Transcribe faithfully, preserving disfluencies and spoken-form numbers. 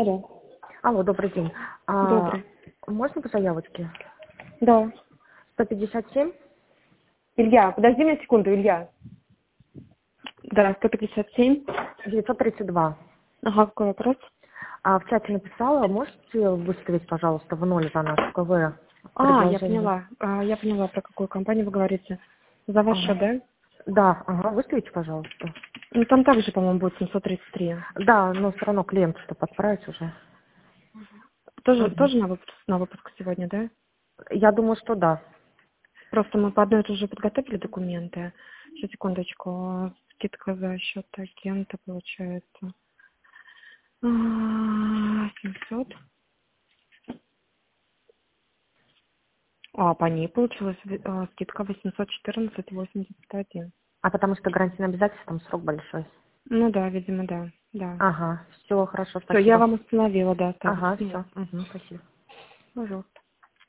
Алло. Алло, добрый день. А, Добрый. можно по заявочке? Да. сто пятьдесят семь? Илья, подожди мне секунду, Илья. Да, сто пятьдесят семь. девятьсот тридцать два. Ага, какой вопрос? А в чате написала, можете выставить, пожалуйста, в ноль за наш КВ А, я предложение? поняла. А, я поняла, про какую компанию вы говорите. За ваш счет, Ага. да? Да, ага, выставите, пожалуйста. Ну, там также, по-моему, будет семьсот тридцать три. Да, но все равно клиент, чтобы отправить уже. Тоже, Мгм. тоже на выпуск, на выпуск сегодня, да? Я думаю, что да. Просто мы по одной уже подготовили документы. Сейчас, секундочку. Скидка за счет агента получается. А, семьсот. А, по ней получилась э, скидка восемьсот четырнадцать восемьдесят один. А потому что гарантийное обязательство, там срок большой. Ну да, видимо, да. Да. Ага, все, хорошо, Все, я спасибо. вам установила, да, ставлю Ага, сниму. все, угу, спасибо. Пожалуйста.